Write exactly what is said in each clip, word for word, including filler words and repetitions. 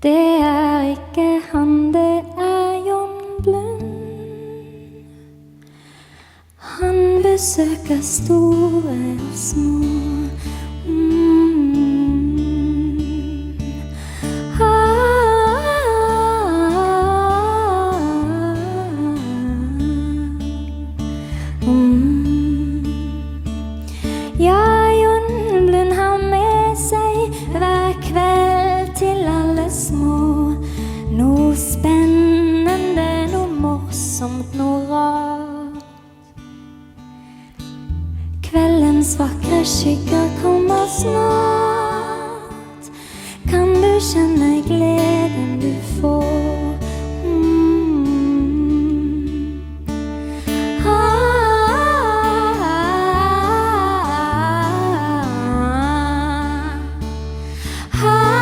Det er ikke han, det er Jon Blund. Han besøker store og små. Mm. Ah, mm. Ja, Jon Blund har med seg hver kveld til alle små. Noe spennende, noe morsomt, noe rart. Kveldens vakre skygger kommer snart. Kan du kjenne gleden du får? Mm. Ah, ah,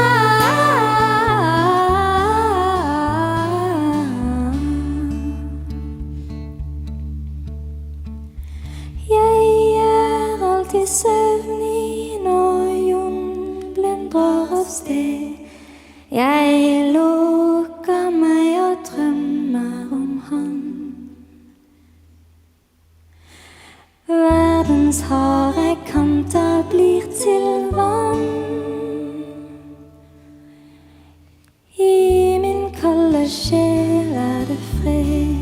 ah. Jeg er alltid søvnig når Jon Blund drar av sted. Jeg lukker meg og drømmer om han. Verdens harde kanter blir til vann. I min kalde sjel er det fred.